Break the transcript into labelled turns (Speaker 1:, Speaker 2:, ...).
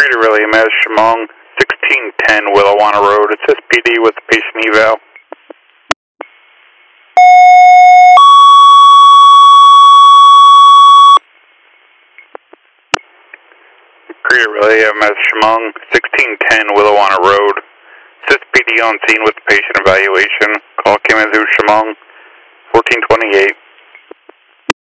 Speaker 1: Creator Relay, Maz Shamong, 1610 Willawanna Road. It's SPD with the patient eval. Creator Relay, Maz Shamong, 1610 Willawanna Road. It's SPD on scene with the patient evaluation. Call Kalamazoo Shamong, 1428.